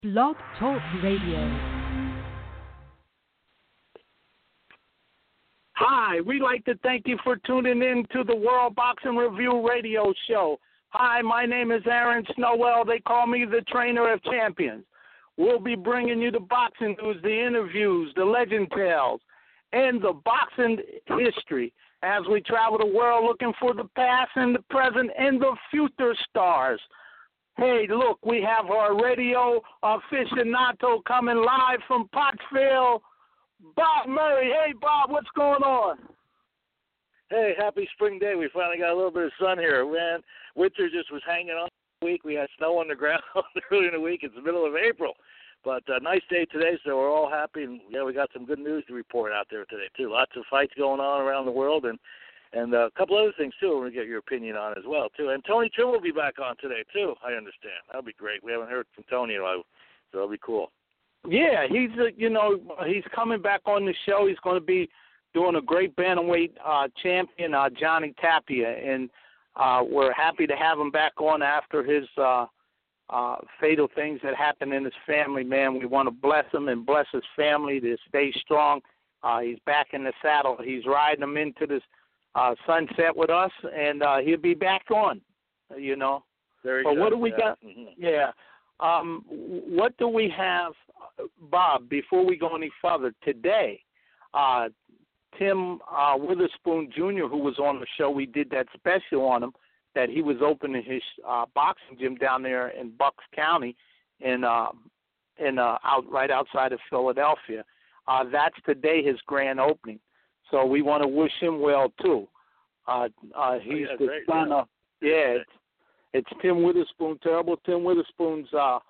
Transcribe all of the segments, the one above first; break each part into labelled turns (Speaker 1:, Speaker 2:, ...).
Speaker 1: Blog Talk Radio.
Speaker 2: Hi, we'd like to thank you for tuning in to the World Boxing Review radio show. Hi, my name is Aaron Snowell. They call me the trainer of champions. We'll be bringing you the boxing news, the interviews, the legend tales, and the boxing history as we travel the world looking for the past and the present and the future stars. Hey, look, we have our radio aficionado coming live from Pottsville, Bob Murray. Hey, Bob, what's going on?
Speaker 3: Hey, happy spring day. We finally got a little bit of sun here. Man, winter just was hanging on the week. We had snow on the ground early in the week. It's the middle of April. But a nice day today, so we're all happy. And, yeah, we got some good news to report out there today, too. Lots of fights going on around the world and a couple other things, too, we're going to get your opinion on as well, too. And Tony Trim will be back on today, too, I understand. That'll be great. We haven't heard from Tony in a while, so that'll be cool.
Speaker 2: Yeah, he's coming back on the show. He's going to be doing a great bantamweight champion, Johnny Tapia, and we're happy to have him back on after his fatal things that happened in his family, man. We want to bless him and bless his family to stay strong. He's back in the saddle. He's riding him into this sunset with us, and he'll be back on, you know.
Speaker 3: Very
Speaker 2: but
Speaker 3: good.
Speaker 2: What do we got?
Speaker 3: Mm-hmm.
Speaker 2: Yeah. What do we have, Bob, before we go any further? Today, Tim Witherspoon Jr., who was on the show, we did that special on him, that he was opening his boxing gym down there in Bucks County out right outside of Philadelphia. That's today his grand opening. So we want to wish him well, too. He's the
Speaker 3: great,
Speaker 2: son of, it's Tim Witherspoon, terrible Tim Witherspoon's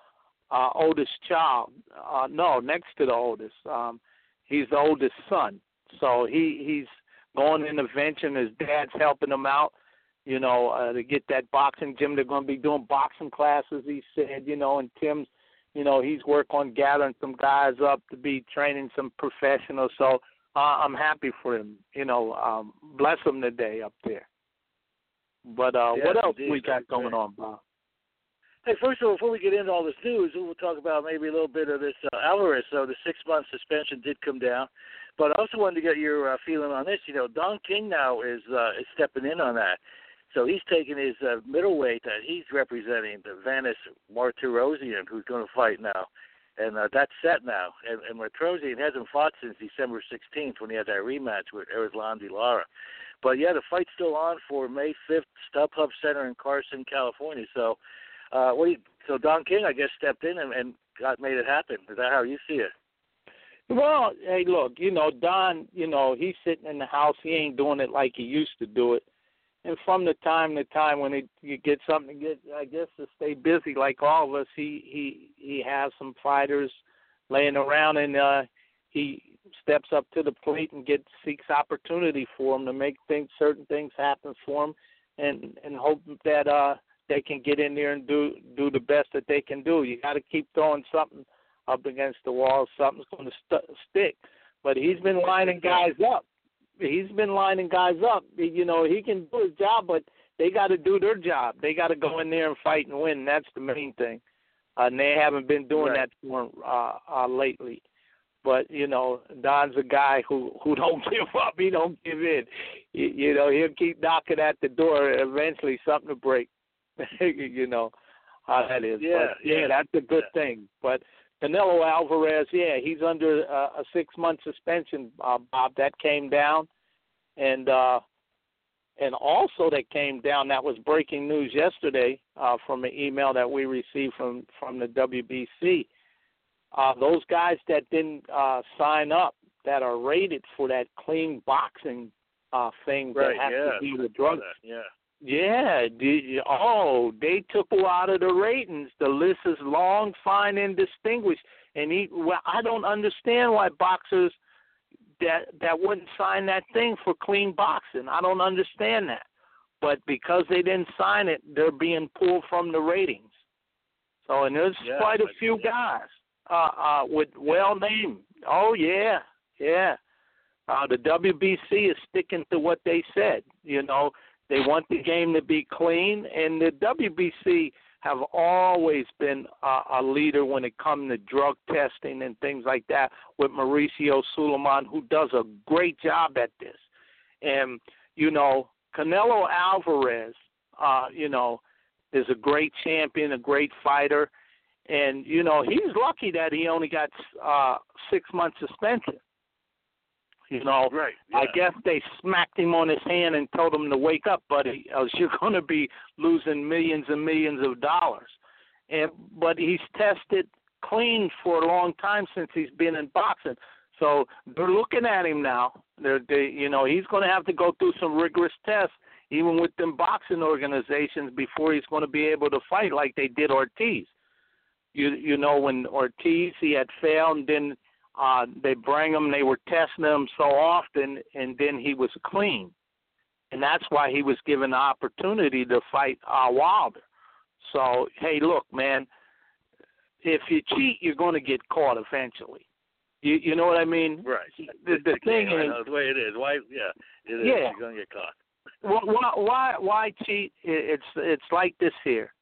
Speaker 2: oldest child. No, next to the oldest. He's the oldest son. So he's going in the venture, and his dad's helping him out, you know, to get that boxing gym. They're going to be doing boxing classes, he said, you know, and Tim's, you know, he's working on gathering some guys up to be training some professionals. So I'm happy for him, you know, bless him today up there. But what else we got going on, Bob?
Speaker 3: Hey, first of all, before we get into all this news, we'll talk about maybe a little bit of this Alvarez. So the 6-month suspension did come down. But I also wanted to get your feeling on this. You know, Don King now is stepping in on that. So he's taking his middleweight that he's representing, the Vanis Martirosyan, who's going to fight now. And that's set now. And Martirosyan hasn't fought since December 16th when he had that rematch with Erislandy Lara. But, yeah, the fight's still on for May 5th, StubHub Center in Carson, California. So, so Don King, I guess, stepped in and made it happen. Is that how you see it?
Speaker 2: Well, hey, look, you know, Don, you know, he's sitting in the house. He ain't doing it like he used to do it. And from the time to time when you get something to get, I guess, to stay busy like all of us, he has some fighters laying around, and he steps up to the plate and seeks opportunity for them to make certain things happen for them, and hope that they can get in there and do the best that they can do. You got to keep throwing something up against the wall. Something's going to stick. But he's been lining guys up. You know, he can do his job, but they got to do their job. They got to go in there and fight and win. That's the main thing. And they haven't been doing that for him lately. But, you know, Don's a guy who don't give up. He don't give in. You know, he'll keep knocking at the door. Eventually something will break. You know how that is. But, that's a good thing. But Canelo Alvarez, he's under a 6-month suspension, Bob. That came down. And also that came down, that was breaking news yesterday from an email that we received from the WBC. Those guys that didn't sign up, that are rated for that clean boxing thing that has to do with drugs. They took a lot of the ratings. The list is long, fine, and distinguished. And I don't understand why boxers that wouldn't sign that thing for clean boxing. I don't understand that. But because they didn't sign it, they're being pulled from the ratings. So, and there's quite a few guys with well-named. The WBC is sticking to what they said. You know, they want the game to be clean, and the WBC have always been a leader when it comes to drug testing and things like that with Mauricio Suleiman, who does a great job at this. And, Canelo Alvarez, is a great champion, a great fighter. And, he's lucky that he only got 6 months suspension.
Speaker 3: Right. Yeah.
Speaker 2: I guess they smacked him on his hand and told him to wake up, buddy, else you're going to be losing millions and millions of dollars. But he's tested clean for a long time since he's been in boxing. So they're looking at him now. He's going to have to go through some rigorous tests, even with them boxing organizations, before he's going to be able to fight like they did Ortiz. When Ortiz, he had failed, and then they bring him, they were testing him so often, and then he was clean. And that's why he was given the opportunity to fight Wilder. So, hey, look, man, if you cheat, you're going to get caught eventually. You know what I mean?
Speaker 3: Right.
Speaker 2: The thing is,
Speaker 3: the way it is. Why? Yeah, it is.
Speaker 2: Yeah.
Speaker 3: You're going to get caught.
Speaker 2: Why cheat? It's like this here.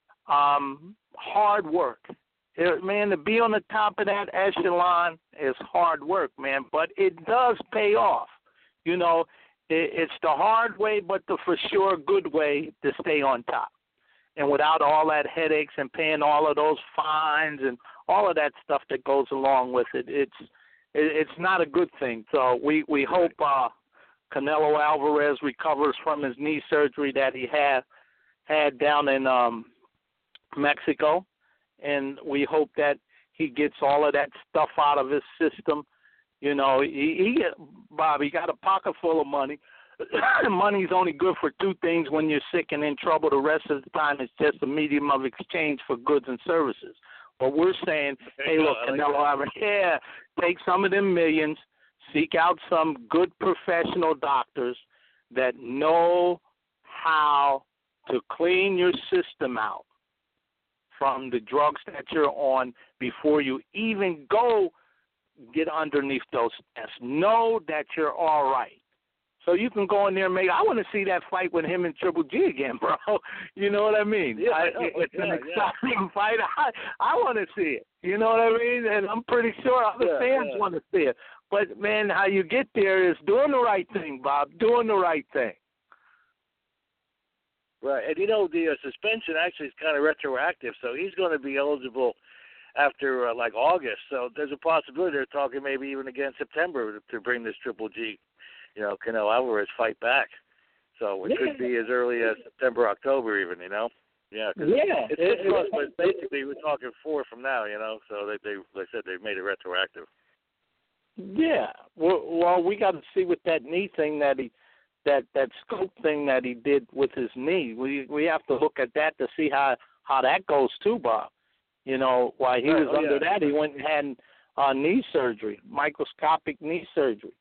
Speaker 2: Hard work. Man, to be on the top of that echelon is hard work, man, but it does pay off. It's the hard way, but the for sure good way to stay on top. And without all that headaches and paying all of those fines and all of that stuff that goes along with it, it's not a good thing. So we hope Canelo Alvarez recovers from his knee surgery that he had down in Mexico. And we hope that he gets all of that stuff out of his system. Bob, he got a pocket full of money. Money's only good for two things when you're sick and in trouble. The rest of the time it's just a medium of exchange for goods and services. But we're saying, hey, look, Canelo Alvarez, take some of them millions, seek out some good professional doctors that know how to clean your system out from the drugs that you're on before you even go get underneath those tests. Know that you're all right. So you can go in there and I want to see that fight with him and Triple G again, bro. You know what I mean?
Speaker 3: Yeah,
Speaker 2: it's an exciting fight. I want to see it. You know what I mean? And I'm pretty sure other fans want to see it. But, man, how you get there is doing the right thing, Bob, doing the right thing.
Speaker 3: Right, and the suspension actually is kind of retroactive, so he's going to be eligible after August. So there's a possibility they're talking maybe even again September to bring this Triple G, Canelo Alvarez fight back. So it could be as early as September, October even, Yeah, it's close, but basically we're talking 4 from now, So they like I said, they've made it retroactive.
Speaker 2: Yeah, well, we got to see with that knee thing that scope thing that he did with his knee. We have to look at that to see how that goes too, Bob. While he was under that, he went and had knee surgery, microscopic knee surgery.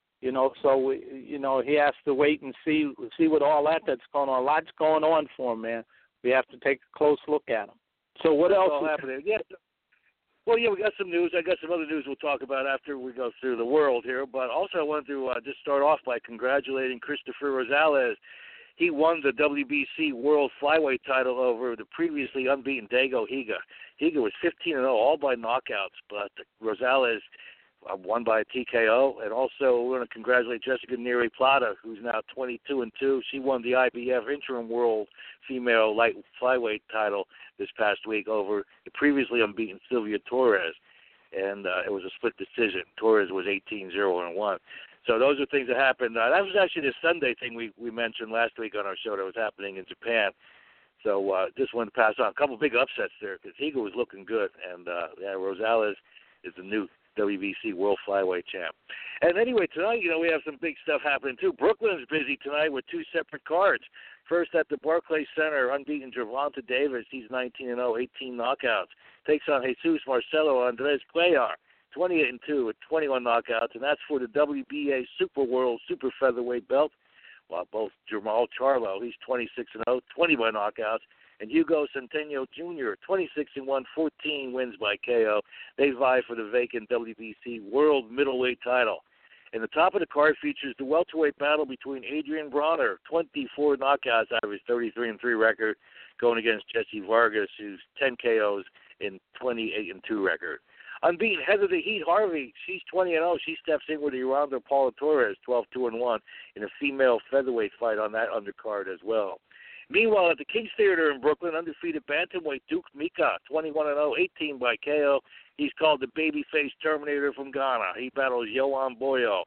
Speaker 2: So he has to wait and see what all that's going on. A lot's going on for him, man. We have to take a close look at him. So what else is
Speaker 3: happening? Yeah. Well, we got some news. I got some other news we'll talk about after we go through the world here. But also I wanted to just start off by congratulating Christopher Rosales. He won the WBC World Flyweight title over the previously unbeaten Dago Higa. Higa was 15-0, all by knockouts, but Rosales won by TKO. And also we want to congratulate Jessica Neri Plata, who's now 22-2. She won the IBF Interim World Female Light Flyweight title this past week over the previously unbeaten Sylvia Torres, and it was a split decision. Torres was 18-0-1. So those are things that happened. That was actually the Sunday thing we mentioned last week on our show that was happening in Japan. So just wanted to pass on a couple big upsets there because Higa was looking good, and Rosales is the new WBC World Flyweight champ. And anyway, tonight, we have some big stuff happening too. Brooklyn's busy tonight with 2 separate cards. First at the Barclays Center, unbeaten Gervonta Davis. He's 19-0, 18 knockouts. Takes on Jesus Marcelo Andres Cuellar, 28-2 with 21 knockouts, and that's for the WBA Super World Super Featherweight belt. While both Jermall Charlo, he's 26-0, 21 knockouts, and Hugo Centeno Jr., 26-1, 14 wins by KO. They vie for the vacant WBC World Middleweight title. And the top of the card features the welterweight battle between Adrian Bronner, 24 knockouts out of his 33-3 record, going against Jesse Vargas, who's 10 KOs in 28-2 record. Unbeaten Heather the Heat Harvey, she's 20-0. She steps in with Yolanda Paula Torres, 12-1 in a female featherweight fight on that undercard as well. Meanwhile, at the King's Theater in Brooklyn, undefeated bantamweight Duke Mika, 21-0, 18 by KO. He's called the babyface Terminator from Ghana. He battles Yohan Boyo,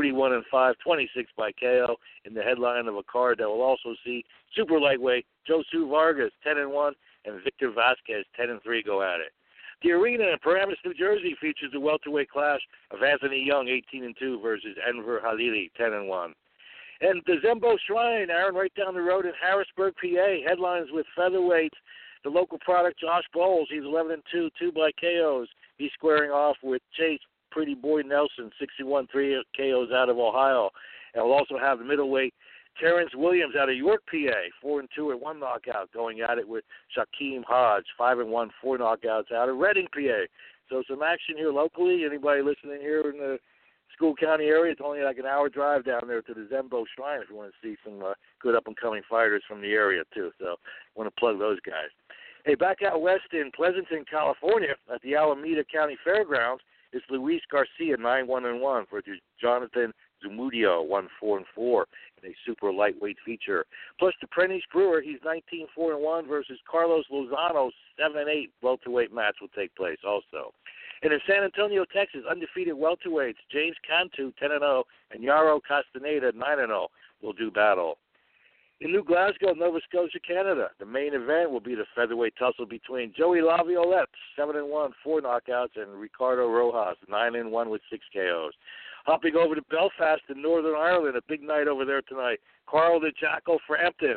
Speaker 3: 41-5, 26 by KO in the headline of a card that will also see super lightweight Josu Vargas, 10-1, and Victor Vasquez, 10-3 go at it. The arena in Paramus, New Jersey features the welterweight clash of Anthony Young, 18-2, versus Enver Halili, 10-1. And the Zembo Shrine, Aaron, right down the road in Harrisburg, PA, headlines with featherweights. The local product, Josh Bowles, he's 11-2, 2 by KOs. He's squaring off with Chase Pretty Boy Nelson, 61, 3 KOs out of Ohio. And we'll also have the middleweight Terrence Williams out of York, PA, 4-2 at 1 knockout, going at it with Shaquem Hodge, 5-1, 4 knockouts out of Reading, PA. So some action here locally. Anybody listening here in the School County area, it's only like an hour drive down there to the Zembo Shrine if you want to see some good up-and-coming fighters from the area, too. So I want to plug those guys. Hey, back out west in Pleasanton, California, at the Alameda County Fairgrounds, is Luis Garcia, 9-1-1, versus Jonathan Zumudio, 1-4-4 in a super lightweight feature. Plus the Prentice Brewer, he's 19-4-1 versus Carlos Lozano, 7-8 welterweight match will take place also. And in San Antonio, Texas, undefeated welterweights James Cantu, 10-0, and Yaro Castaneda, 9-0, will do battle. In New Glasgow, Nova Scotia, Canada, the main event will be the featherweight tussle between Joey Laviolette, 7-1, 4 knockouts, and Ricardo Rojas, 9-1 with 6 KOs. Hopping over to Belfast in Northern Ireland, a big night over there tonight. Carl the Jackal Frampton,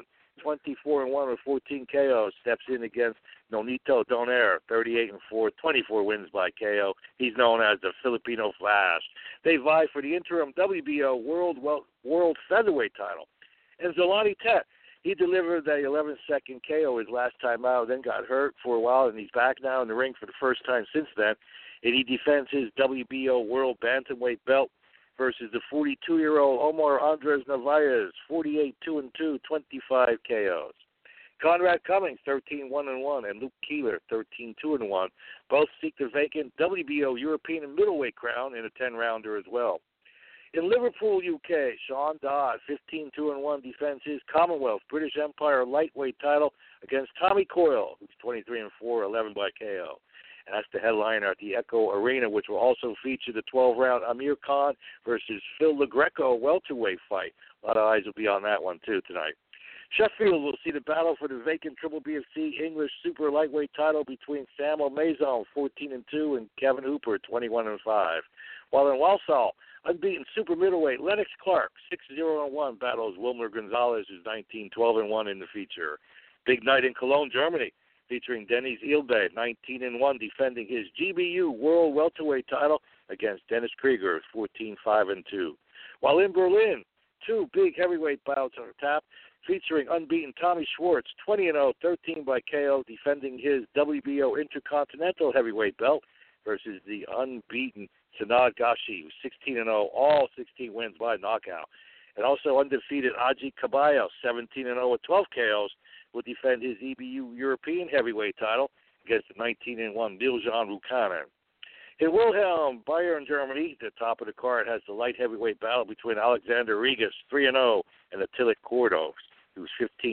Speaker 3: 24-1 with 14 KOs, steps in against Nonito Donaire, 38-4, 24 wins by KO. He's known as the Filipino Flash. They vie for the interim WBO World Featherweight title. And Zolani Tet, he delivered that 11-second KO his last time out, then got hurt for a while, and he's back now in the ring for the first time since then. And he defends his WBO World Bantamweight belt versus the 42-year-old Omar Andres Narvaez, 48-2-2, 25 KOs. Conrad Cummings, 13-1-1, and Luke Keeler, 13-2-1. Both seek the vacant WBO European and middleweight crown in a 10-rounder as well. In Liverpool, UK, Sean Dodd, 15-2-1, defends his Commonwealth British Empire lightweight title against Tommy Coyle, who's 23-4, 11 by KO. And that's the headliner at the Echo Arena, which will also feature the 12-round Amir Khan versus Phil LaGreco welterweight fight. A lot of eyes will be on that one, too, tonight. Sheffield will see the battle for the vacant Triple BFC English super lightweight title between Sam O'Mazon, 14-2, and Kevin Hooper, 21-5. While in Walsall, unbeaten super middleweight Lennox Clark, 6-0-1, battles Wilmer Gonzalez, who's 19-12-1 in the feature. Big night in Cologne, Germany, featuring Dennis Ilbe, 19-1, defending his GBU World Welterweight title against Dennis Krieger, 14-5-2. While in Berlin, 2 big heavyweight bouts on tap, featuring unbeaten Tommy Schwartz, 20-0, 13 by KO, defending his WBO Intercontinental heavyweight belt versus the unbeaten Sanad Gashi, 16-0, all 16 wins by knockout. And also undefeated Aji Caballo, 17-0 with 12 KOs, will defend his EBU European heavyweight title against the 19-1 Biljan Rukanen. In Wilhelm, Bayern, Germany, the top of the card has the light heavyweight battle between Alexander Rigas, 3-0, and Attila Cordos, who's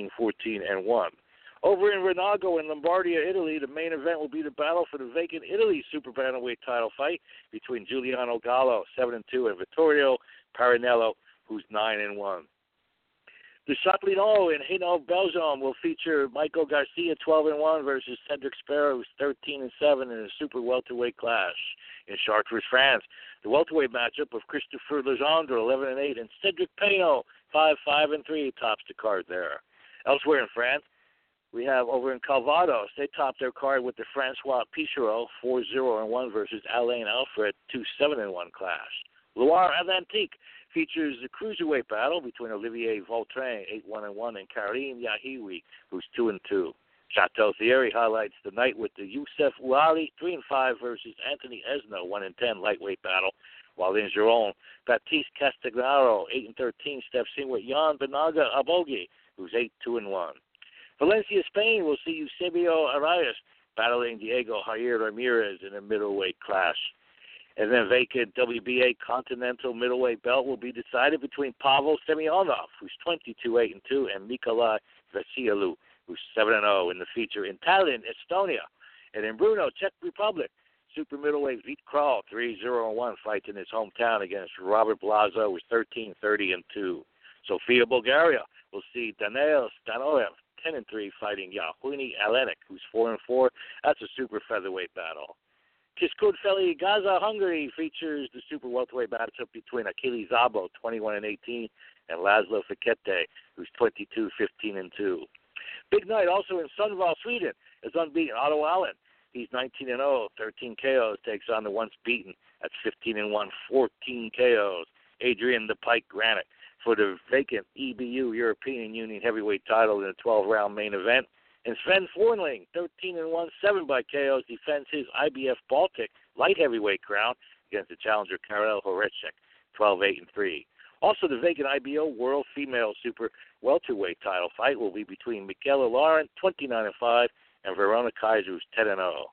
Speaker 3: 15-14-1. Over in Renago in Lombardia, Italy, the main event will be the battle for the vacant Italy super bantamweight title fight between Giuliano Gallo, 7-2, and Vittorio Parinello, who's 9-1. The Châtellerault in Hainaut, Belgium, will feature Michael Garcia, 12-1, versus Cedric Sparrow, who's 13-7, in a super welterweight clash. In Chartres, France, the welterweight matchup of Christopher Legendre, 11-8, and Cedric Peno, 5-5-3, tops the card there. Elsewhere in France, we have over in Calvados, they topped their card with the Francois Pichereau, 4-0-1 versus Alain Alfred, 2-7-1 clash. Loire-Atlantique features the cruiserweight battle between Olivier Vautrin, 8-1-1, and Karim Yahiwi, who's 2-2. Chateau Thierry highlights the night with the Youssef Ouali, 3-5 versus Anthony Esno, 1-10 lightweight battle. While in Giron, Baptiste Castagnaro, 8-13, steps in with Jan Benaga Abogi, who's 8-2-1. Valencia, Spain will see Eusebio Arias battling Diego Jair Ramirez in a middleweight clash. And then vacant WBA Continental middleweight belt will be decided between Pavel Semyonov, who's 22-8-2, and Nikolai Vasiliev, who's 7-0 in the feature in Tallinn, Estonia. And in Brno, Czech Republic, super middleweight Vít Král, 3-0-1, fights in his hometown against Robert Blazo, who's 13-30-2. Sofia, Bulgaria will see Daniel Stanoev, 10-3, fighting Yahuni Alenik, who's 4-4. That's a super featherweight battle. Kiskudfeli, Gaza, Hungary features the super welterweight matchup between Achilles Zabo, 21-18, and Laszlo Fekete, who's 22-15-2. Big night also in Sundsvall, Sweden, is unbeaten Otto Allen. He's 19-0, 13 KOs, takes on the once beaten at 15-1, 14 KOs, Adrian the Pike Granite for the vacant EBU European Union heavyweight title in a 12-round main event. And Sven Fornling, 13-1, 7 by KOs, defends his IBF Baltic light heavyweight crown against the challenger Karel Horeček, 12-8-3. Also, the vacant IBO World Female Super Welterweight title fight will be between Michaela Laurent, 29-5, and Verona Kaiser, who's 10-0.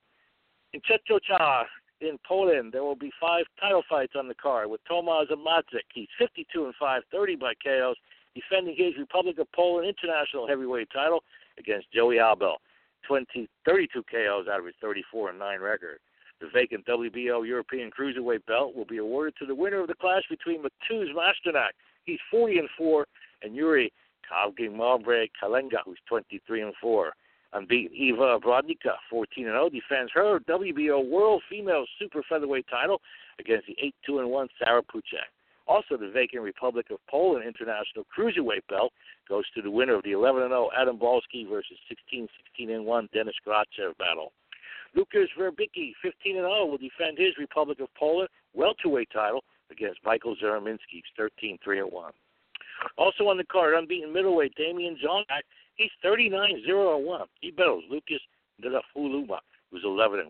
Speaker 3: In Czechoslovakia, in Poland, there will be 5 title fights on the card with Tomasz Amadzik. He's 52-5, 30 by KOs, defending his Republic of Poland International Heavyweight title against Joey Albel, 32 KOs out of his 34-9 record. The vacant WBO European Cruiserweight belt will be awarded to the winner of the clash between Mateusz Masternak, he's 40-4, and Yuri Kavgimombre Kalenga, who's 23-4. Unbeaten Eva Brodnicka, 14-0, defends her WBO World Female Super Featherweight title against the 8-2-1 Sarah Puchek. Also, the vacant Republic of Poland International Cruiserweight belt goes to the winner of the 11-0 Adam Balski versus 16-1 Denis Grachev battle. Lukas Verbicki, 15-0, will defend his Republic of Poland welterweight title against Michael Zaraminski, 13-3-1. Also on the card, unbeaten middleweight Damian Jonak, he's 39-0-1. He battles Lucas Ndafuluma, who's 11-1.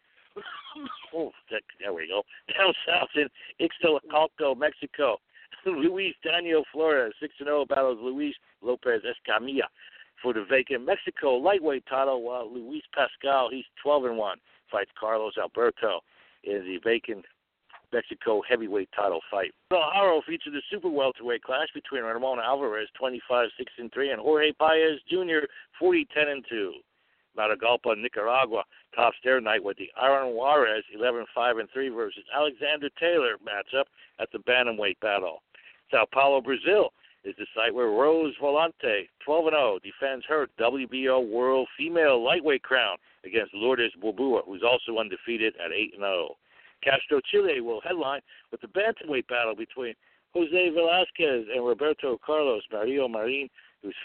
Speaker 3: Oh, there we go. Down south in Ixtacalco, Mexico, Luis Daniel Flores, 6-0, battles Luis Lopez Escamilla for the vacant Mexico lightweight title, while Luis Pascal, he's 12-1, fights Carlos Alberto in the vacant Mexico heavyweight title fight. Guadalajara featured the super welterweight clash between Ramon Alvarez, 25-6-3, and Jorge Paez Jr., 40-10-2. Matagalpa, Nicaragua tops their night with the Aaron Juarez 11-5-3 versus Alexander Taylor matchup at the bantamweight battle. Sao Paulo, Brazil is the site where Rose Volante, 12-0, defends her WBO World Female Lightweight crown against Lourdes Bobua, who's also undefeated at 8-0. Castro, Chile will headline with the bantamweight battle between Jose Velasquez and Roberto Carlos Mario Marin, who's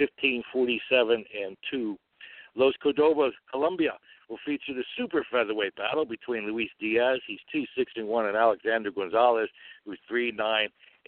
Speaker 3: 15-47-2. Los Cordobas, Colombia, will feature the super featherweight battle between Luis Diaz, he's 2-6-1, and Alexander Gonzalez, who's 3-9-2.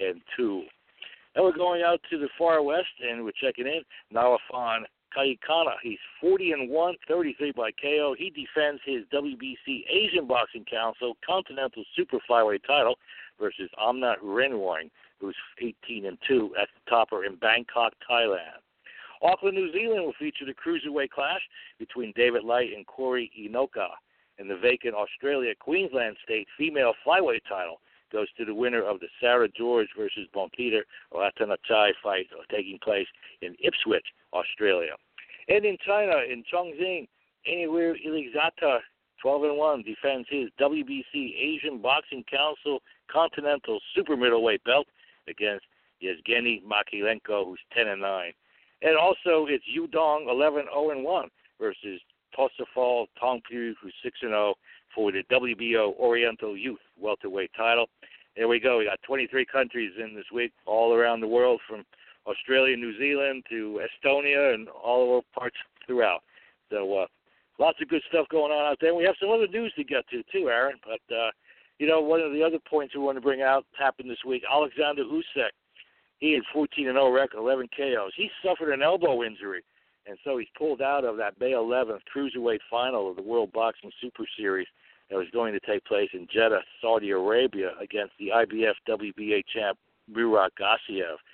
Speaker 3: Now we're going out to the far west, and we're checking in. Nawafan Kaikana, he's 40-1, 33 by KO. He defends his WBC Asian Boxing Council Continental Super Flyweight title versus Amnat Renwoing, who's 18-2 at the topper in Bangkok, Thailand. Auckland, New Zealand will feature the cruiserweight clash between David Light and Corey Inoka. And the vacant Australia Queensland State female flyweight title goes to the winner of the Sarah George versus Bonpeter Ratanachai fight taking place in Ipswich, Australia. And in China, in Chongqing, Anywhere Iligzata, 12-1, defends his WBC Asian Boxing Council Continental Super Middleweight belt against Yevgeny Makilenko, who's 10-9. And also, it's Yudong 11-0-1 versus Tosafal Tongpu, who's 6-0 for the WBO Oriental Youth welterweight title. There we go. We got 23 countries in this week, all around the world, from Australia, New Zealand to Estonia, and all over parts throughout. So lots of good stuff going on out there. And we have some other news to get to too, Aaron. But one of the other points we want to bring out happened this week. Alexander Usyk. He had 14-0 record, 11 KOs. He suffered an elbow injury, and so he's pulled out of that May 11th cruiserweight final of the World Boxing Super Series that was going to take place in Jeddah, Saudi Arabia, against the IBF WBA champ Murat Gassiev.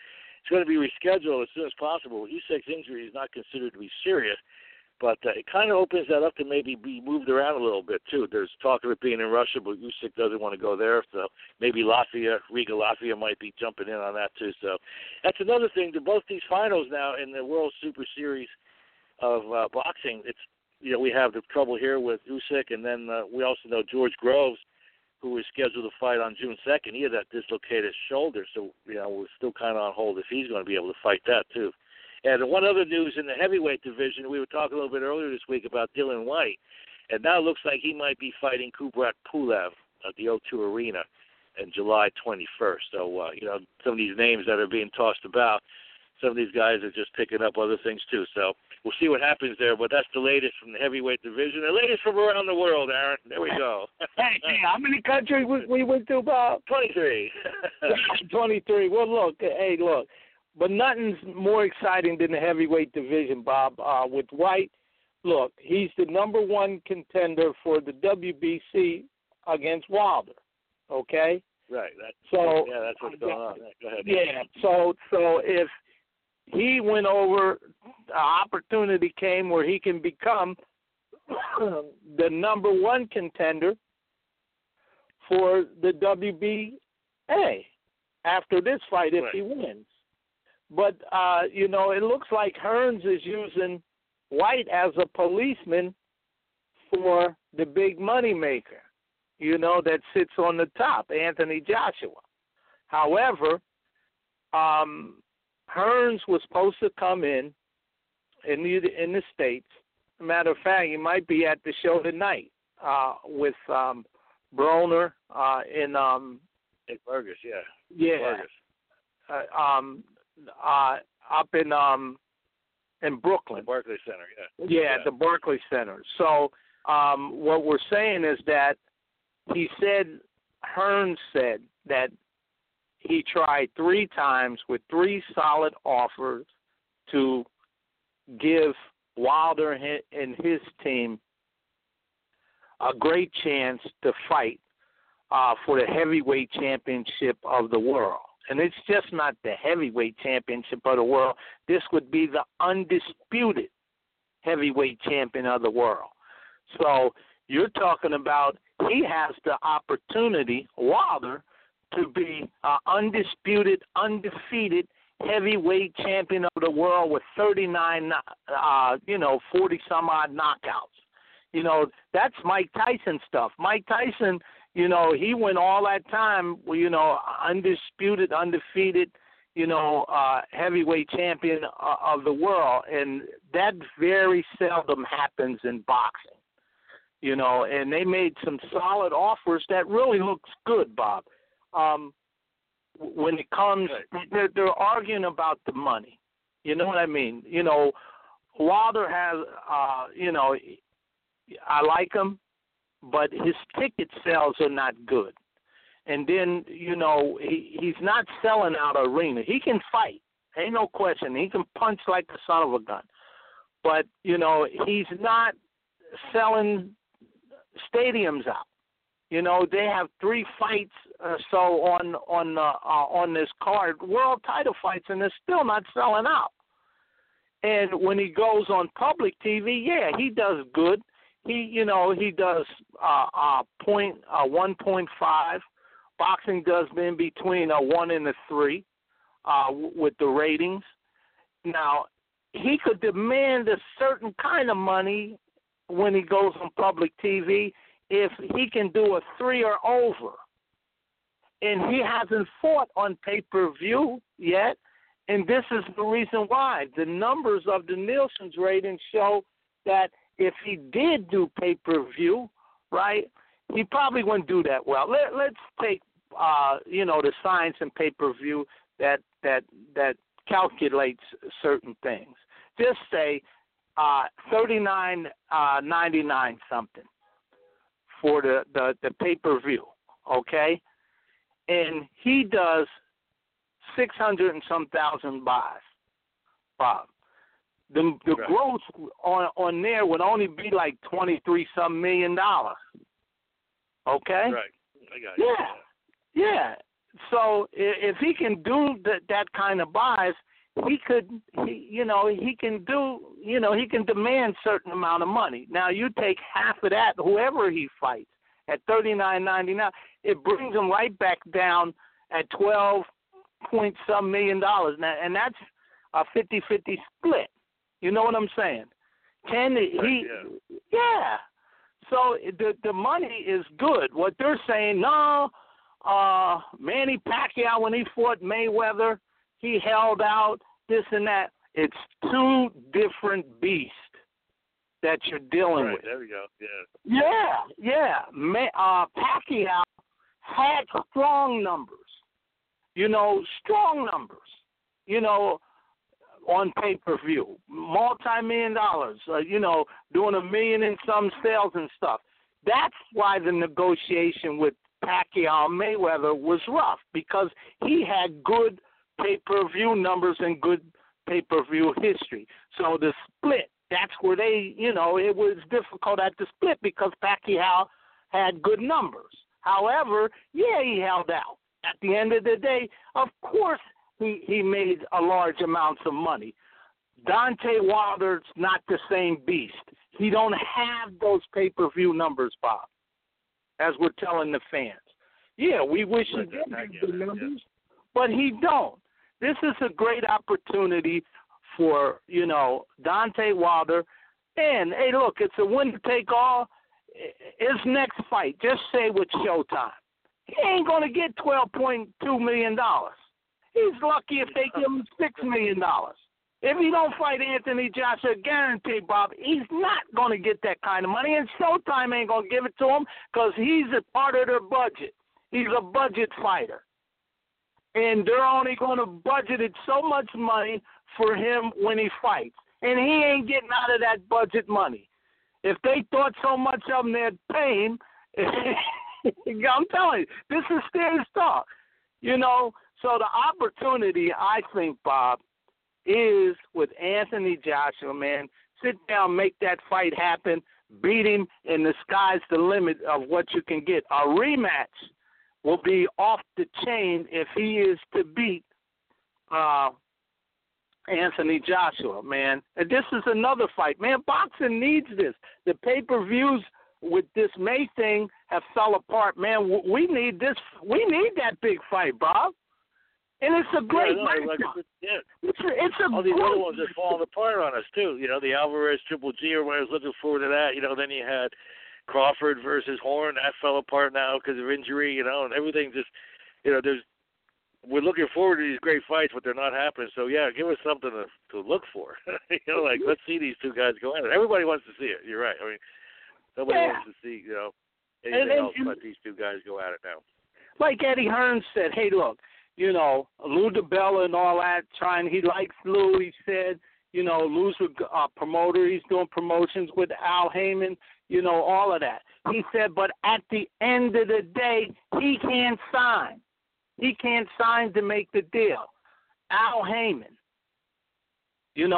Speaker 3: it's going to be rescheduled as soon as possible. Usyk's injury is not considered to be serious, but it kind of opens that up to maybe be moved around a little bit, too. There's talk of it being in Russia, but Usyk doesn't want to go there, so maybe Riga Latvia might be jumping in on that, too. So that's another thing. To both these finals now in the World Super Series of boxing, it's we have the trouble here with Usyk, and then we also know George Groves, who was scheduled to fight on June 2nd. He had that dislocated shoulder, so we're still kind of on hold if he's going to be able to fight that, too. And one other news in the heavyweight division, we were talking a little bit earlier this week about Dylan White, and now it looks like he might be fighting Kubrat Pulev at the O2 Arena on July 21st. So, some of these names that are being tossed about, some of these guys are just picking up other things, too. So we'll see what happens there, but that's the latest from the heavyweight division. The latest from around the world, Aaron. There we go.
Speaker 2: Hey, how many countries we went to, Bob?
Speaker 3: 23.
Speaker 2: 23. Well, look. But nothing's more exciting than the heavyweight division, Bob. With White, look, he's the number one contender for the WBC against Wilder, okay?
Speaker 3: Right. That's what's going on. Go ahead.
Speaker 2: Yeah, so if he went over, opportunity came where he can become the number one contender for the WBA after this fight if he wins. But, it looks like Hearns is using White as a policeman for the big money maker, that sits on the top, Anthony Joshua. However, Hearns was supposed to come in the States. Matter of fact, he might be at the show tonight with Broner in
Speaker 3: Burgess, yeah.
Speaker 2: Yeah.
Speaker 3: Burgess.
Speaker 2: Up in Brooklyn.
Speaker 3: The Barclays Center, yeah.
Speaker 2: Yeah, the Barclays Center. So what we're saying is that Hearns said that he tried 3 times with 3 solid offers to give Wilder and his team a great chance to fight for the heavyweight championship of the world. And it's just not the heavyweight championship of the world. This would be the undisputed heavyweight champion of the world. So you're talking about he has the opportunity, Wilder, to be undisputed, undefeated heavyweight champion of the world with 39, 40-some-odd knockouts. That's Mike Tyson stuff. Mike Tyson, he went all that time, undisputed, undefeated, heavyweight champion of the world. And that very seldom happens in boxing, and they made some solid offers that really looks good, Bob. When it comes, they're arguing about the money. You know what I mean? Wilder has, I like him, but his ticket sales are not good. And then, he's not selling out arena. He can fight. Ain't no question. He can punch like the son of a gun. But, he's not selling stadiums out. They have 3 fights or so on this card, world title fights, and they're still not selling out. And when he goes on public TV, yeah, he does good. He does 1.5. Boxing does in between a 1 and a 3 with the ratings. Now, he could demand a certain kind of money when he goes on public TV if he can do a 3 or over. And he hasn't fought on pay-per-view yet, and this is the reason why. The numbers of the Nielsen's ratings show that if he did do pay-per-view, right, he probably wouldn't do that well. Let's take, the science in pay-per-view that calculates certain things. Just say $39.99 something for the pay-per-view, okay? And he does 600 and some thousand buys, Bob. The growth on there would only be like $23-some million. Okay?
Speaker 3: Right. I got you.
Speaker 2: Yeah. So if he can do that kind of buys, he can demand certain amount of money. Now you take half of that, whoever he fights, at $39.99, it brings him right back down at $12 point some million dollars. Now, and that's a 50-50 split. You know what I'm saying? Yeah. So the money is good. What they're saying, no, Manny Pacquiao, when he fought Mayweather, he held out, this and that. It's two different beasts that you're dealing with.
Speaker 3: There we go. Yeah.
Speaker 2: Pacquiao had strong numbers. On pay-per-view, multi-million dollars, doing $1 million in some sales and stuff. That's why the negotiation with Pacquiao Mayweather was rough, because he had good pay-per-view numbers and good pay-per-view history. So the split, that's where it was difficult at the split because Pacquiao had good numbers. However, he held out. At the end of the day, of course, he made a large amounts of money. Deontay Wilder's not the same beast. He don't have those pay-per-view numbers, Bob, as we're telling the fans. Yeah, we wish he did have the numbers, but he don't. This is a great opportunity for, Deontay Wilder. And, hey, look, it's a winner-take-all. His next fight, just say with Showtime, he ain't going to get $12.2 million. He's lucky if they give him $6 million. If he don't fight Anthony Joshua, guarantee, Bob, he's not going to get that kind of money, and Showtime ain't going to give it to him because he's a part of their budget. He's a budget fighter. And they're only going to budget it so much money for him when he fights. And he ain't getting out of that budget money. If they thought so much of him, they'd pay him. I'm telling you, this is serious talk. So the opportunity, I think, Bob, is with Anthony Joshua, man. Sit down, make that fight happen, beat him, and the sky's the limit of what you can get. A rematch will be off the chain if he is to beat Anthony Joshua, man. And this is another fight. Man, boxing needs this. The pay-per-views with this May thing have fell apart. Man, we need this. We need that big fight, Bob. And it's a great matchup. It's a
Speaker 3: all these other ones are falling apart on us, too. The Alvarez Triple G, everybody was looking forward to that. Then you had Crawford versus Horn. That fell apart now because of injury, and everything just, we're looking forward to these great fights, but they're not happening. So, give us something to look for. Let's see these two guys go at it. Everybody wants to see it. You're right. I mean, nobody wants to see, anything else but these two guys go at it now.
Speaker 2: Like Eddie Hearn said, hey, look, Lou DiBella and all that, he likes Lou, he said, Lou's a promoter, he's doing promotions with Al Heyman, all of that. He said, but at the end of the day, he can't sign. He can't sign to make the deal. Al Heyman, he's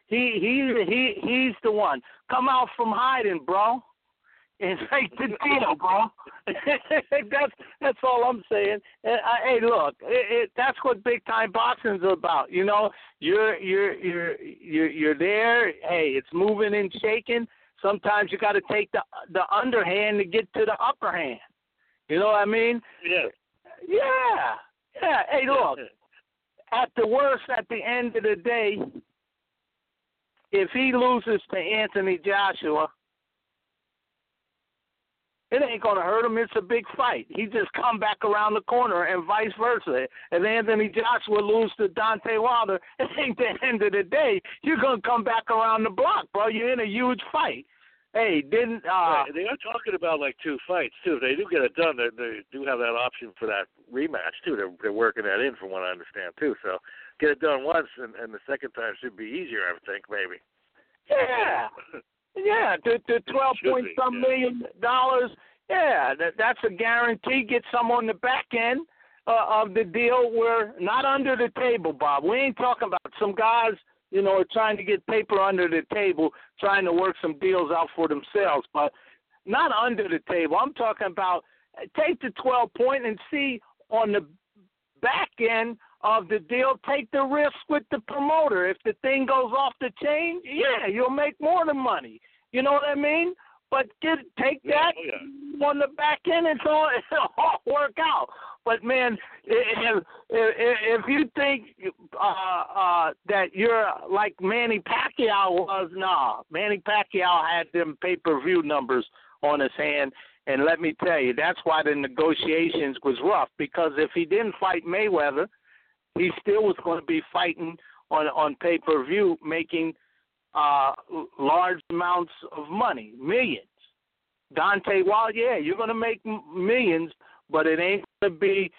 Speaker 2: the one. Come out from hiding, bro. And make the deal, bro. That's all I'm saying. Hey, look, that's what big time boxing's about. You're there. Hey, it's moving and shaking. Sometimes you got to take the underhand to get to the upper hand. You know what I mean? Yeah. Hey, look. At the worst, at the end of the day, if he loses to Anthony Joshua, it ain't going to hurt him. It's a big fight. He just come back around the corner and vice versa. If Anthony Joshua loses to Deontay Wilder, it ain't the end of the day. You're going to come back around the block, bro. You're in a huge fight. Hey, they are
Speaker 3: talking about like two fights, too. If they do get it done, they do have that option for that rematch, too. They're working that in from what I understand, too. So get it done once, and the second time should be easier, I would think, maybe.
Speaker 2: Yeah. Yeah, the $12 million. Yeah, that's a guarantee. Get some on the back end of the deal. We're not under the table, Bob. We ain't talking about some guys, are trying to get paper under the table, trying to work some deals out for themselves, but not under the table. I'm talking about take the 12 point and see on the back end of the deal, take the risk with the promoter. If the thing goes off the chain, yeah, you'll make more than money. You know what I mean? But take that on the back end, it'll all work out. But man, if you think that you're like Manny Pacquiao was, nah. Manny Pacquiao had them pay-per-view numbers on his hand, and let me tell you, that's why the negotiations was rough. Because if he didn't fight Mayweather, he still was going to be fighting on pay-per-view, making large amounts of money, millions. Deontay Wilder, yeah, you're going to make millions, but it ain't going to be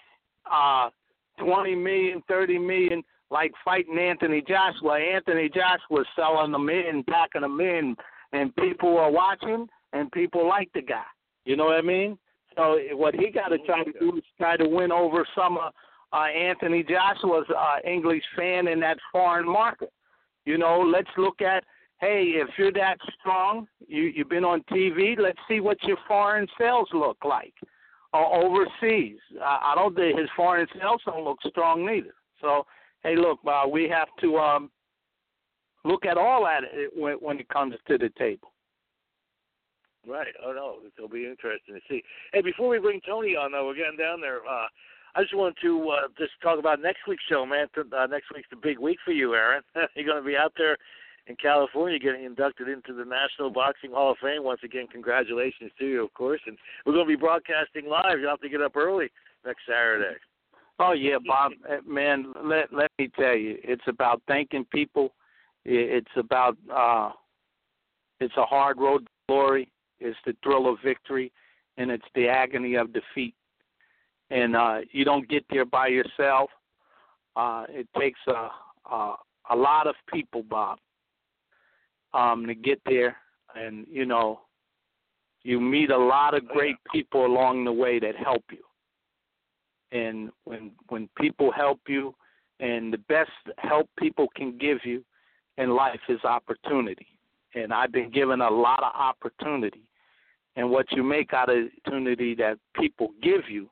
Speaker 2: 20 million, 30 million like fighting Anthony Joshua. Anthony Joshua selling them in, packing them in, and people are watching, and people like the guy. You know what I mean? So what he got to try to do is try to win over some of Anthony Joshua's English fan in that foreign market. You know, let's look at, hey, if you're that strong, you've been on TV, let's see what your foreign sales look like overseas. I don't think his foreign sales don't look strong neither. So, hey, look, we have to look at all that when it comes to the table.
Speaker 3: Right. Oh, no, it'll be interesting to see. Hey, before we bring Tony on, though, we're getting down there. I just wanted to just talk about next week's show, man. Next week's the big week for you, Aaron. You're going to be out there in California getting inducted into the National Boxing Hall of Fame. Once again, congratulations to you, of course. And we're going to be broadcasting live. You'll have to get up early next Saturday.
Speaker 2: Oh, yeah, Bob. Man, let me tell you, it's about thanking people. It's about it's a hard road to glory. It's the thrill of victory, and it's the agony of defeat. And you don't get there by yourself. It takes a lot of people, Bob, to get there. And, you know, you meet a lot of great people along the way that help you. And when people help you, and the best help people can give you in life is opportunity. And I've been given a lot of opportunity. And what you make out of the opportunity that people give you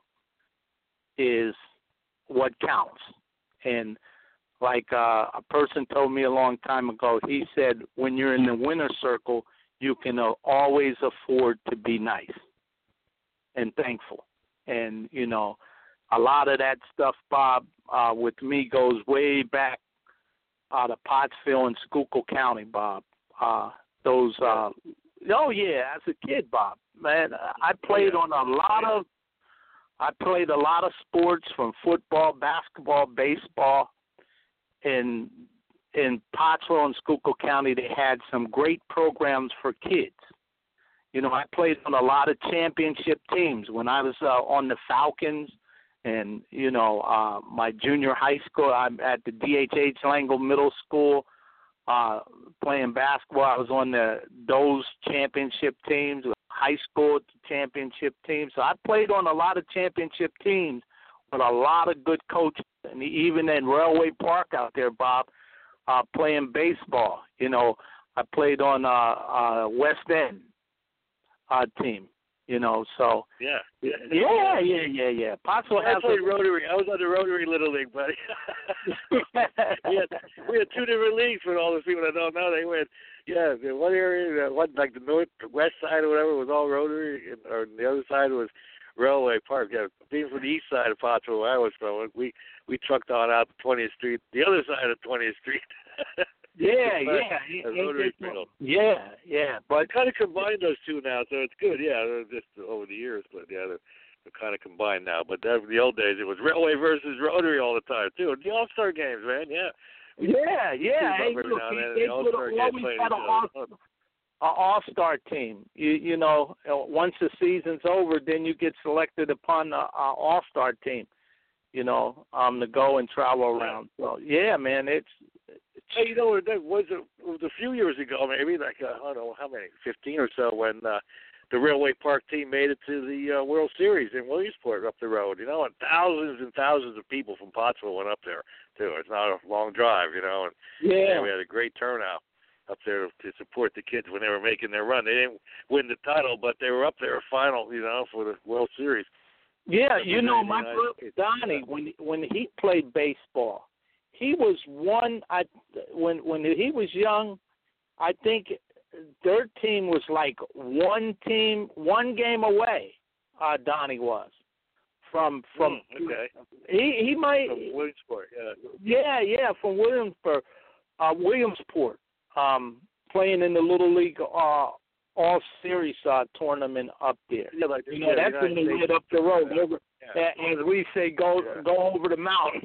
Speaker 2: is what counts. And like a person told me a long time ago, he said, when you're in the winner's circle, you can always afford to be nice and thankful. And, you know, a lot of that stuff, Bob, with me goes way back out of Pottsville and Schuylkill County, Bob. Oh, yeah, as a kid, Bob. Man, I played on I played a lot of sports, from football, basketball, baseball. In Pottsville and Schuylkill County, they had some great programs for kids. You know, I played on a lot of championship teams when I was on the Falcons. And, you know, my junior high school, I'm at the DHH Langle Middle School playing basketball. I was on those championship teams, high school championship teams. So I played on a lot of championship teams with a lot of good coaches. And even in Railway Park out there, Bob, playing baseball. You know, I played on West End team. You know, so
Speaker 3: yeah.
Speaker 2: Pottsville
Speaker 3: I played Rotary. I was on the Rotary Little League, buddy. we had two different leagues for all the people that don't know. They went, the one area, like the north, west side or whatever, was all Rotary, or the other side was Railway Park. Yeah, being from the east side of Pottsville, where I was from, we trucked on out to 20th Street, the other side of 20th Street.
Speaker 2: Yeah. But
Speaker 3: kind of combined those two now, so it's good. Yeah, just over the years, but yeah, they're kind of combined now. But in the old days, it was Railway versus Rotary all the time too. The All-Star games, man. Yeah.
Speaker 2: Hey, look, they would always had an All-Star team. You know, once the season's over, then you get selected upon the All-Star team. You know, to go and travel around. So yeah, man, it's.
Speaker 3: Hey, you know, it was a few years ago, maybe like I don't know how many, 15 or so, when the Railway Park team made it to the World Series in Williamsport up the road. You know, and thousands of people from Pottsville went up there too. It's not a long drive, you know. And we had a great turnout up there to support the kids when they were making their run. They didn't win the title, but they were up there final, you know, for the World Series.
Speaker 2: Yeah, you know, my brother Donnie, when he played baseball, he was when he was young, I think their team was like one game away. Donnie was from
Speaker 3: okay.
Speaker 2: He might
Speaker 3: from Williamsport, yeah.
Speaker 2: Yeah, from Williamsport, playing in the Little League All Series tournament up there.
Speaker 3: Yeah, like
Speaker 2: you know, that's when they went up the road. As we say, go over the mountains.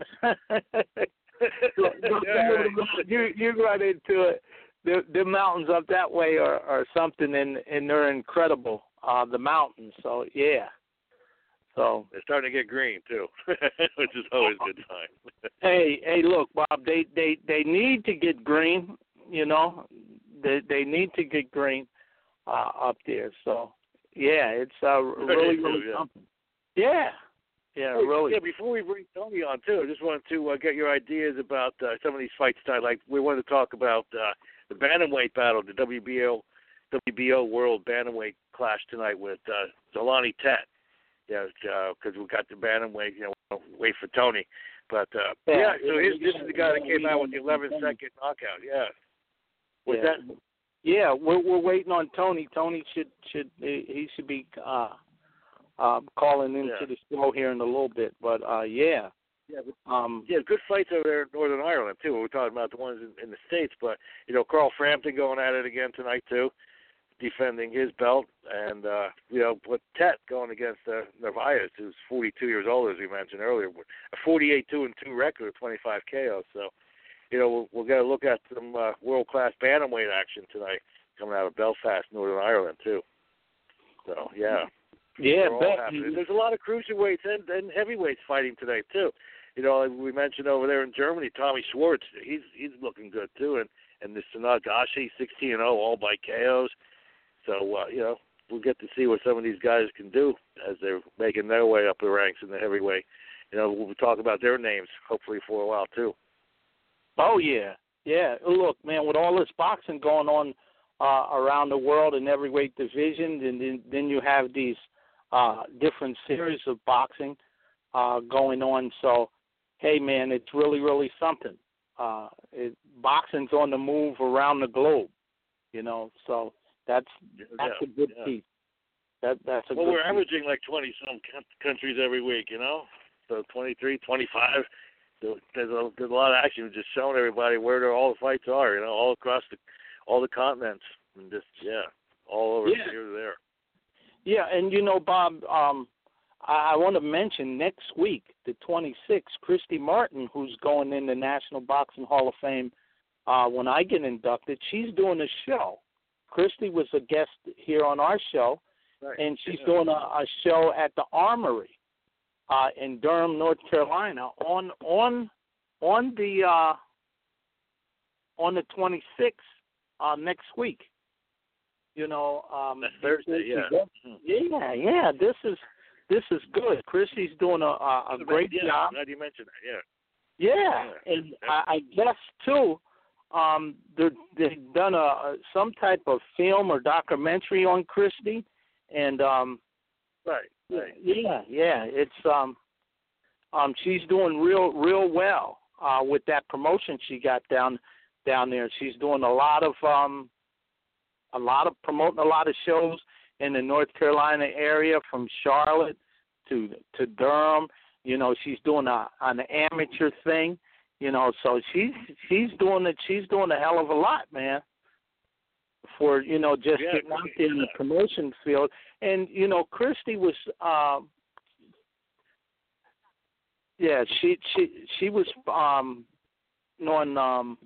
Speaker 2: go over the mountains. You run into it. The mountains up that way are something, and they're incredible. The mountains. So yeah. So
Speaker 3: they're starting to get green too, which is always a good sign.
Speaker 2: hey, look, Bob. They need to get green. You know, they need to get green up there. So yeah, it's really something. Yeah. Yeah, really.
Speaker 3: Yeah, before we bring Tony on, too, I just wanted to get your ideas about some of these fights tonight. Like, we wanted to talk about the bantamweight battle, the WBO World Bantamweight clash tonight with Zolani Tet. Yeah, because we got the bantamweight, wait for Tony. But, so this is the guy that came out with the 11-second knockout, yeah. What's that?
Speaker 2: Yeah, we're waiting on Tony. Tony should be calling into the show here in a little bit, but yeah.
Speaker 3: Yeah, good fights over there in Northern Ireland too. We're talking about the ones in the States, but Carl Frampton going at it again tonight too, defending his belt, and with Tet going against Narvaez, who's 42 years old, as we mentioned earlier, with a 48-2-2 record with 25 KOs. So, we'll get a look at some world-class bantamweight action tonight coming out of Belfast, Northern Ireland too. So yeah.
Speaker 2: Yeah,
Speaker 3: there's a lot of cruiserweights and heavyweights fighting today too. We mentioned over there in Germany, Tommy Schwartz. He's looking good too, and this Sanagashi 16-0 all by KOs. So we'll get to see what some of these guys can do as they're making their way up the ranks in the heavyweight. We'll talk about their names hopefully for a while too.
Speaker 2: Oh yeah. Look, man, with all this boxing going on around the world in heavyweight divisions, and then you have these different series of boxing going on. So, hey, man, it's really, really something. Boxing's on the move around the globe, so that's a good piece. That's a good
Speaker 3: we're
Speaker 2: piece.
Speaker 3: averaging like 20-some countries every week, so 23, 25. So there's a lot of action. We're just showing everybody where all the fights are, all across all the continents, and just, all over here to there.
Speaker 2: Yeah, and Bob, I want to mention next week, the 26th, Christy Martin, who's going in the National Boxing Hall of Fame when I get inducted, she's doing a show. Christy was a guest here on our show, and she's doing a show at the Armory in Durham, North Carolina, on the 26th next week.
Speaker 3: That's Thursday,
Speaker 2: Yeah. This is good. Christy's doing a great job.
Speaker 3: I'm glad you mentioned that.
Speaker 2: Yeah, and I guess too, they've done some type of film or documentary on Christy, and
Speaker 3: right.
Speaker 2: Yeah. It's she's doing real well with that promotion she got down there. She's doing a lot of promoting a lot of shows in the North Carolina area, from Charlotte to Durham. She's doing an amateur thing. So she's doing it. She's doing a hell of a lot, man. For just getting out there in the promotion field, and Christy was she was on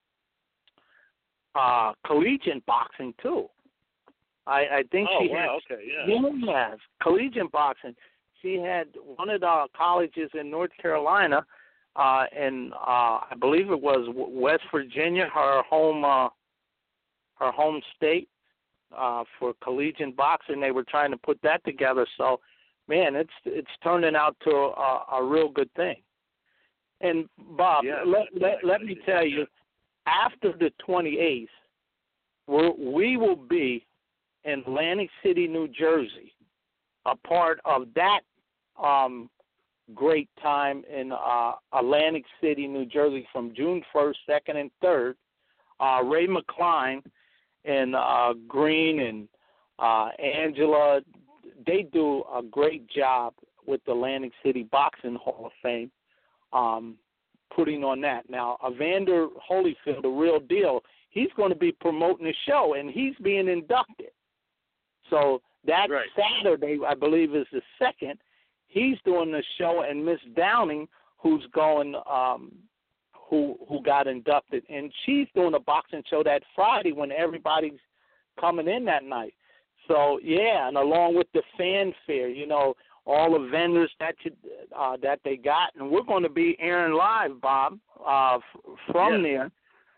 Speaker 2: collegiate boxing too. I think she had.
Speaker 3: Okay, yeah.
Speaker 2: Collegiate boxing. She had one of the colleges in North Carolina, and I believe it was West Virginia, her home state, for collegiate boxing. They were trying to put that together. So, man, it's turning out to a real good thing. And Bob, let me tell you, after the 28th, we will be in Atlantic City, New Jersey, a part of that great time in Atlantic City, New Jersey from June 1st, 2nd, and 3rd. Ray McCline and Green and Angela, they do a great job with the Atlantic City Boxing Hall of Fame, putting on that. Now, Evander Holyfield, the real deal, he's going to be promoting the show, and he's being inducted. So that Saturday, I believe, is the 2nd. He's doing the show, and Miss Downing, who's going, who got inducted, and she's doing a boxing show that Friday when everybody's coming in that night. So yeah, and along with the fanfare, you know, all the vendors that they got, and we're going to be airing live, Bob, from there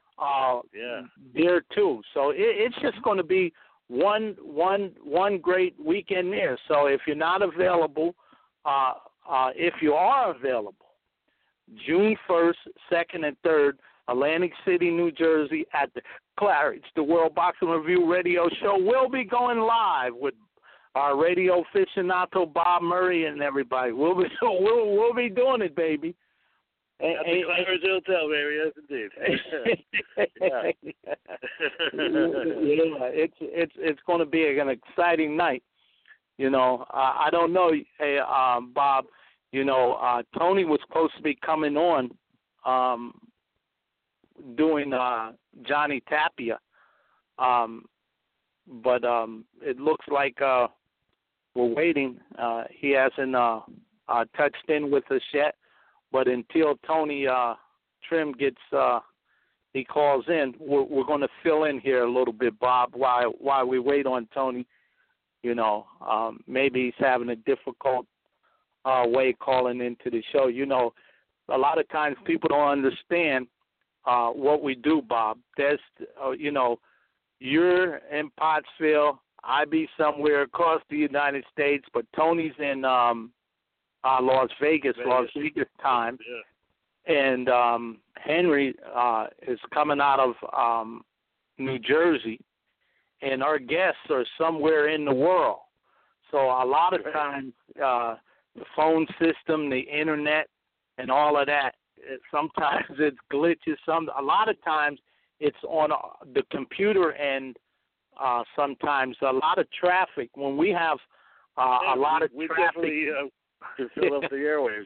Speaker 2: too. So it's just going to be one great weekend there. So if you're not available, if you are available, June 1st, 2nd, and 3rd, Atlantic City, New Jersey, at the Claridge, the World Boxing Review radio show. We'll be going live with our radio aficionado Bob Murray and everybody. We'll be doing it, baby.
Speaker 3: At the Claridge Hotel, baby. Yes, indeed.
Speaker 2: It's going to be an exciting night. You know, I don't know, Bob. You know, Tony was supposed to be coming on doing Johnny Tapia, but it looks like we're waiting. He hasn't touched in with us yet, but until Tony Trim gets he calls in, we're going to fill in here a little bit, Bob, while we wait on Tony. You know, maybe he's having a difficult way calling into the show. You know, a lot of times people don't understand what we do, Bob. There's, you know, you're in Pottsville, I be somewhere across the United States, but Tony's in Las Vegas time. Yeah. And Henry is coming out of New Jersey, and our guests are somewhere in the world. So a lot of times the phone system, the internet, and all of that, sometimes it's glitches. A lot of times it's on the computer, and sometimes a lot of traffic. When we have a lot of traffic,
Speaker 3: to fill up the airwaves,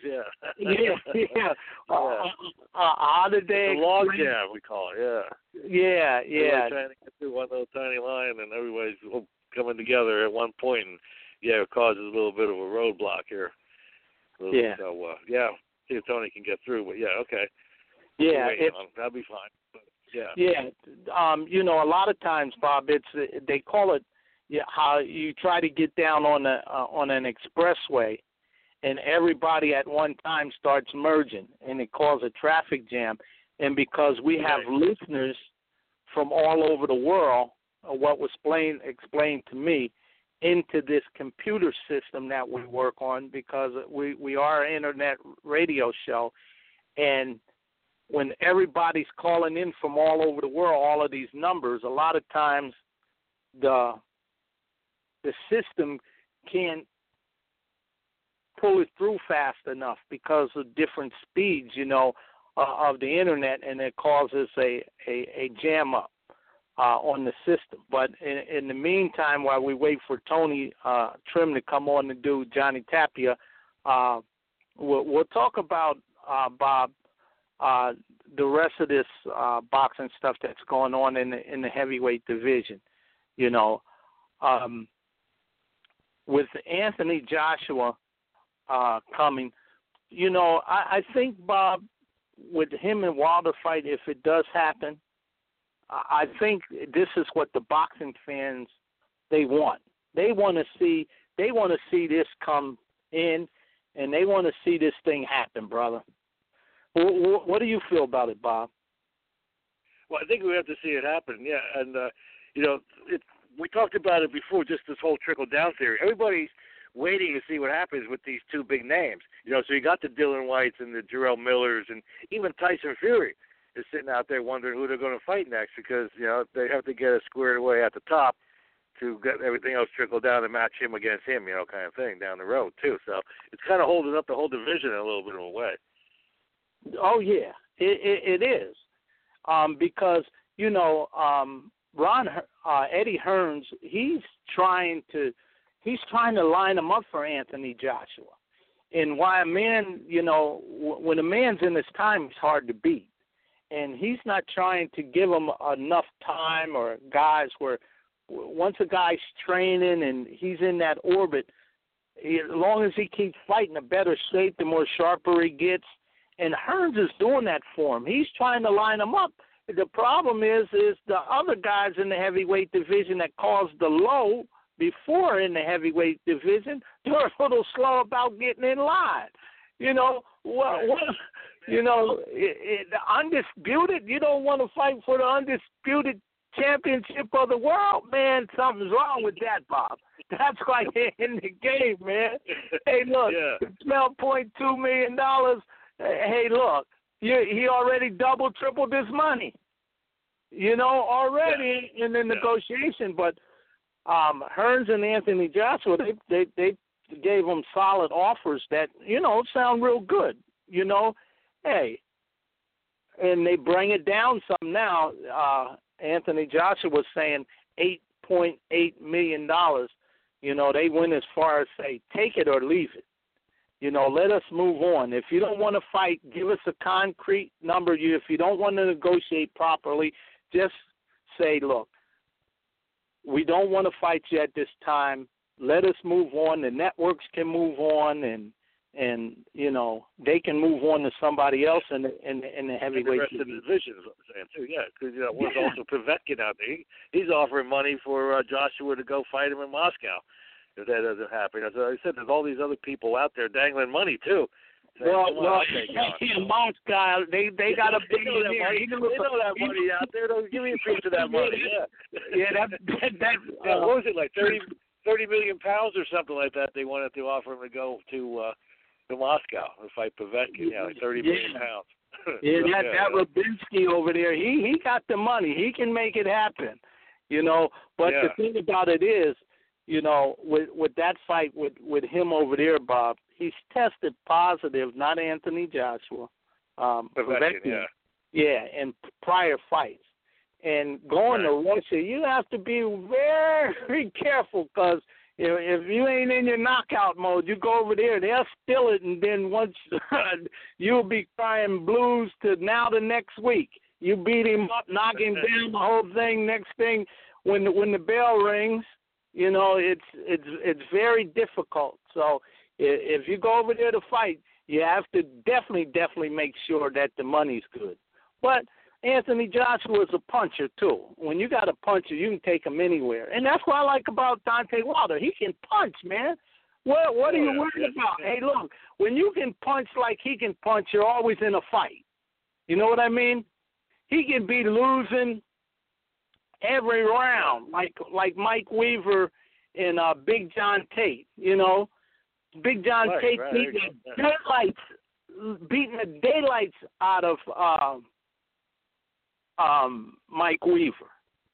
Speaker 2: how did they?
Speaker 3: The log jam, we call it.
Speaker 2: Yeah.
Speaker 3: Everybody's trying to get through one little tiny line, and everybody's coming together at one point, and it causes a little bit of a roadblock here. So see if Tony can get through. But okay.
Speaker 2: Yeah,
Speaker 3: that'll be fine. But,
Speaker 2: you know, a lot of times, Bob, they call it how you try to get down on an expressway, and everybody at one time starts merging, and it causes a traffic jam. And because we have listeners from all over the world, what was explained to me, into this computer system that we work on, because we are an internet radio show, and when everybody's calling in from all over the world, all of these numbers, a lot of times the system can't pull it through fast enough because of different speeds, you know, of the internet, and it causes a jam up on the system. But in the meantime, while we wait for Tony Trim to come on to do Johnny Tapia, we'll talk about, Bob, the rest of this boxing stuff that's going on in the heavyweight division. You know, with Anthony Joshua coming, you know, I think, Bob, with him and Wilder fight, if it does happen, I think this is what the boxing fans, they want. They want to see this come in, and they want to see this thing happen, brother. What do you feel about it, Bob?
Speaker 3: Well, I think we have to see it happen, and you know, we talked about it before, just this whole trickle-down theory. Everybody's waiting to see what happens with these two big names. You know, so you got the Dylan Whites and the Jarrell Millers, and even Tyson Fury is sitting out there wondering who they're going to fight next, because, you know, they have to get it squared away at the top to get everything else trickle down and match him against him, kind of thing down the road too. So it's kind of holding up the whole division in a little bit of a way.
Speaker 2: Oh yeah, it is, because Eddie Hearns, he's trying to line him up for Anthony Joshua, and why a man, when a man's in his time, it's hard to beat, and he's not trying to give him enough time or guys where once a guy's training and he's in that orbit, as long as he keeps fighting, the better shape, the more sharper he gets. And Hearns is doing that for him. He's trying to line him up. The problem is the other guys in the heavyweight division that caused the low before in the heavyweight division, they're a little slow about getting in line. The undisputed, you don't want to fight for the undisputed championship of the world, man. Something's wrong with that, Bob. That's like in the game, man. Hey, look, $12.2 million. Hey, look, he already doubled, tripled his money, already in the negotiation. But Hearns and Anthony Joshua, they gave him solid offers that, sound real good, Hey, and they bring it down some now. Anthony Joshua was saying $8.8 million. They went as far as say, take it or leave it. Let us move on. If you don't want to fight, give us a concrete number. If you don't want to negotiate properly, just say, look, we don't want to fight you at this time. Let us move on. The networks can move on, and they can move on to somebody else in the heavyweight
Speaker 3: the rest of the division. Is what I'm saying too. Yeah, because there's also Povetkin out there. He's offering money for Joshua to go fight him in Moscow. If that doesn't happen, as I said, there's all these other people out there dangling money too.
Speaker 2: Well, Moscow, they got a big
Speaker 3: money. They know that money out there. Give me a piece of that money. Yeah, what was it, like 30 million pounds or something like that? They wanted to offer him to go to Moscow and fight Povetkin. Yeah, like 30 million pounds.
Speaker 2: That Rubinsky over there, he got the money. He can make it happen. But the thing about it is, with that fight with him over there, Bob, he's tested positive, not Anthony Joshua.
Speaker 3: Povetkin,
Speaker 2: in prior fights. And going to Russia, you have to be very careful because if you ain't in your knockout mode, you go over there, they'll steal it, and then once you'll be crying blues to now the next week. You beat him up, knock him down, the whole thing. Next thing, when the bell rings, it's very difficult. So if you go over there to fight, you have to definitely make sure that the money's good. But Anthony Joshua is a puncher, too. When you got a puncher, you can take him anywhere. And that's what I like about Deontay Wilder. He can punch, man. What are you worried about? Hey, look, when you can punch like he can punch, you're always in a fight. You know what I mean? He can be losing every round, like Mike Weaver and Big John Tate. Big John Tate beating the daylights out of Mike Weaver.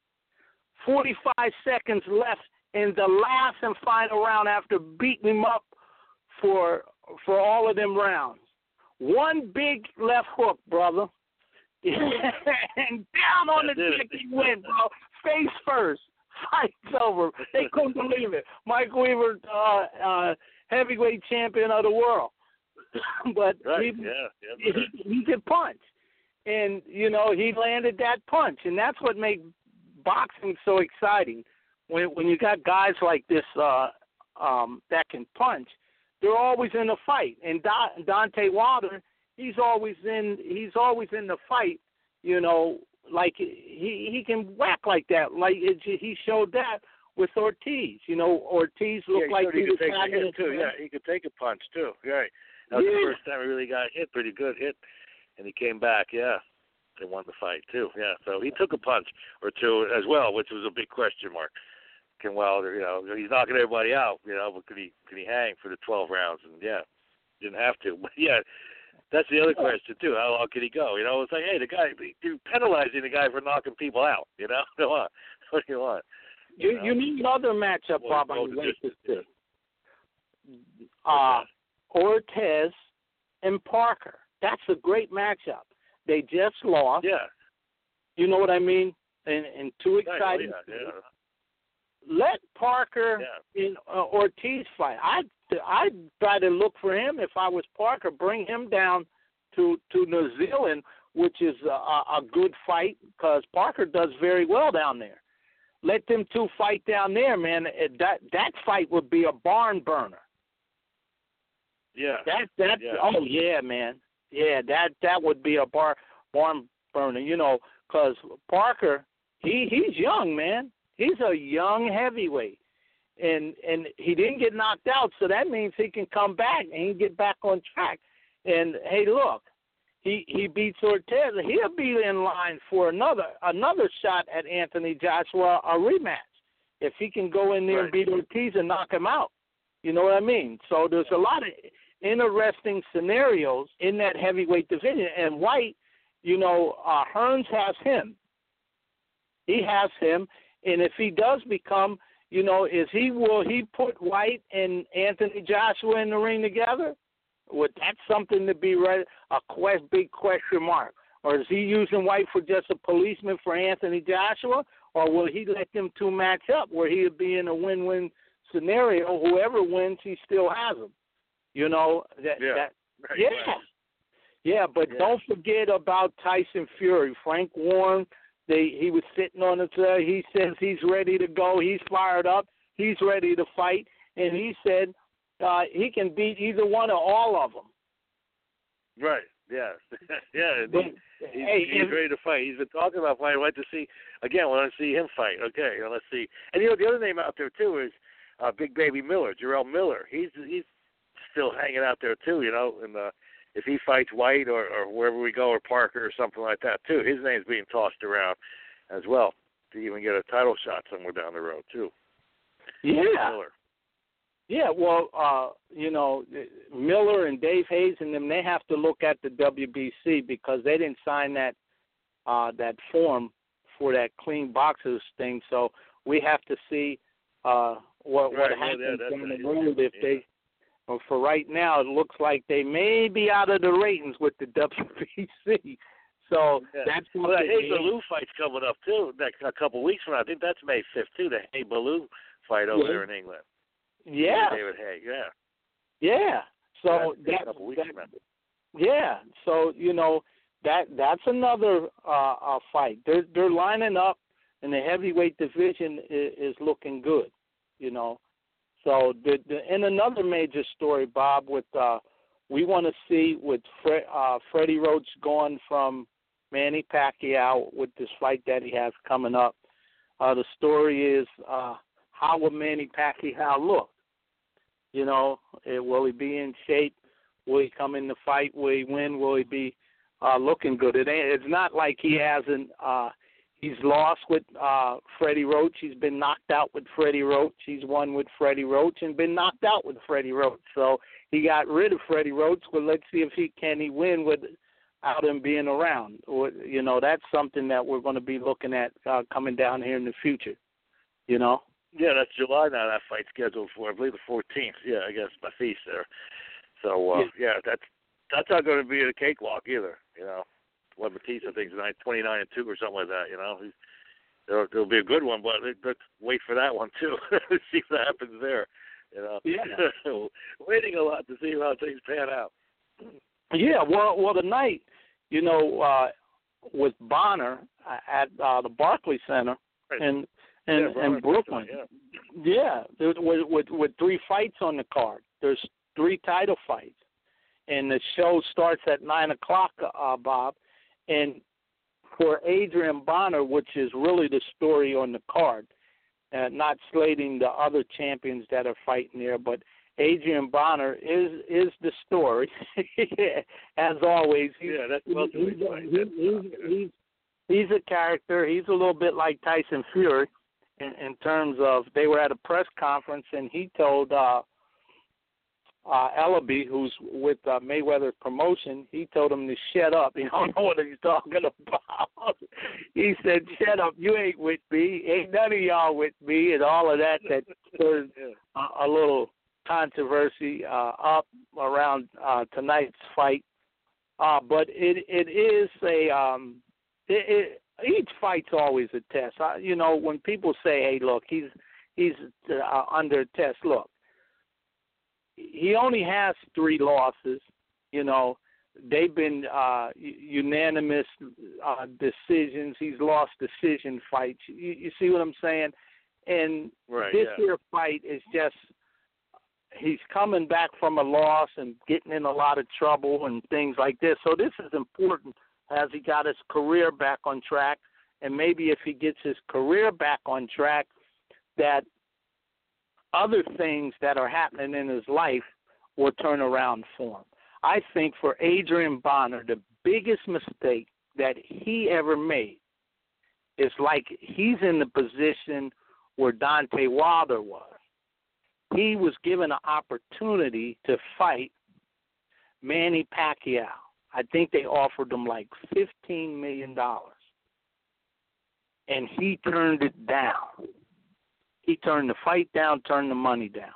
Speaker 2: 45 seconds left in the last and final round after beating him up for all of them rounds. One big left hook, brother. And down on the deck he went, bro. Face first. Fight's over. They couldn't believe it. Mike Weaver, heavyweight champion of the world. But he could punch. And, he landed that punch. And that's what makes boxing so exciting. When you got guys like this that can punch, they're always in a fight. And Deontay Wilder, he's always in the fight, like he can whack like that. Like he showed that with Ortiz. Ortiz looked like he was having
Speaker 3: it too. Yeah, he could take a punch too. Right. That was the first time he really got hit, pretty good hit, and he came back. Yeah, they won the fight too. Yeah, so he took a punch or two as well, which was a big question mark. Can Wilder, he's knocking everybody out, but could he hang for the 12 rounds? And didn't have to. But that's the other question too. How long can he go? It's like, hey, you're penalizing the guy for knocking people out. Come on, what do you want?
Speaker 2: You need another matchup, Bob. I went to see. Ortiz and Parker. That's a great matchup. They just lost.
Speaker 3: Yeah.
Speaker 2: You know what I mean? And too exciting.
Speaker 3: Yeah.
Speaker 2: Let Parker and Ortiz fight. I'd try to look for him if I was Parker. Bring him down to New Zealand, which is a good fight because Parker does very well down there. Let them two fight down there, man. That fight would be a barn burner.
Speaker 3: Yeah.
Speaker 2: Oh yeah, man. Yeah, that would be a barn burner. You know, because Parker, he's young, man. He's a young heavyweight, and he didn't get knocked out, so that means he can come back and he can get back on track. And hey, look, he beats Ortiz. He'll be in line for another shot at Anthony Joshua, a rematch, if he can go in there and beat Ortiz and knock him out. You know what I mean? So there's a lot of interesting scenarios in that heavyweight division. And White, you know, Hearns has him. He has him. And if he does become, you know, will he put White and Anthony Joshua in the ring together? Well, that's something to be big question mark. Or is he using White for just a policeman for Anthony Joshua? Or will he let them two match up where he'll be in a win-win scenario? Whoever wins, he still has him. You know, but don't forget about Tyson Fury. Frank Warren, he was sitting on it. He says he's ready to go. He's fired up. He's ready to fight. And he said he can beat either one or all of them.
Speaker 3: Right. Yeah. He's ready to fight. He's been talking about fighting. I'd like to see, again, I want to see him fight. Okay, let's see. And, you know, the other name out there, too, is Big Baby Miller, Jarrell Miller. He's still hanging out there, too, you know, and if he fights White or wherever we go, or Parker or something like that, too, his name's being tossed around as well to even get a title shot somewhere down the road, too.
Speaker 2: Yeah.
Speaker 3: Miller.
Speaker 2: Yeah, well, you know, Miller and Dave Hayes and them, they have to look at the WBC because they didn't sign that form for that clean boxers thing. So we have to see what happens down the road if they. Well, for right now, it looks like they may be out of the ratings with the WBC. So that's
Speaker 3: well, the Hey Baloo fight's coming up too. A couple weeks from now, I think that's May 5th too. The Hey Baloo fight over there in England.
Speaker 2: Yeah.
Speaker 3: David Hay. Yeah.
Speaker 2: Yeah. So
Speaker 3: that's a couple weeks from now.
Speaker 2: Yeah. So you know that's another fight. They're lining up, and the heavyweight division is looking good. You know. So, and another major story, Bob, with we want to see with Freddie Roach going from Manny Pacquiao with this fight that he has coming up. The story is how will Manny Pacquiao look? You know, will he be in shape? Will he come in the fight? Will he win? Will he be looking good? It's not like he hasn't. He's lost with Freddie Roach. He's been knocked out with Freddie Roach. He's won with Freddie Roach and been knocked out with Freddie Roach. So he got rid of Freddie Roach. Well, let's see if he can win without him being around. Or, you know, that's something that we're going to be looking at coming down here in the future. You know.
Speaker 3: Yeah, that's July now. That fight's scheduled for, I believe, the 14th. Yeah, I guess my feast there. So that's not going to be a cakewalk either. You know. What Batista thinks 29-2 or something like that, you know. There'll be a good one, but let's wait for that one too. See what happens there, you know.
Speaker 2: Yeah.
Speaker 3: Waiting a lot to see how things pan out.
Speaker 2: Yeah, well, tonight, you know, with Bonner at the Barclays Center in Brooklyn. Yeah, with 3 fights on the card. There's 3 title fights, and the show starts at 9:00, Bob. And for Adrian Bonner, which is really the story on the card, not slating the other champions that are fighting there, but Adrian Bonner is the story, as always.
Speaker 3: That's
Speaker 2: he's a character. He's a little bit like Tyson Fury in terms of they were at a press conference, and he told Ellaby, who's with Mayweather Promotion, he told him to shut up. He don't know what he's talking about. He said, shut up, you ain't with me. Ain't none of y'all with me, and all of that stirred a little controversy up around tonight's fight. But it is each fight's always a test. When people say, hey, look, he's under test, look, he only has 3 losses. They've been unanimous decisions. He's lost decision fights. You see what I'm saying? And this year fight is just, he's coming back from a loss and getting in a lot of trouble and things like this. So this is important as he got his career back on track. And maybe if he gets his career back on track, that other things that are happening in his life will turn around for him. I think for Adrian Bonner, the biggest mistake that he ever made is like he's in the position where Deontay Wilder was. He was given an opportunity to fight Manny Pacquiao. I think they offered him like $15 million. And he turned it down. He turned the fight down, turned the money down.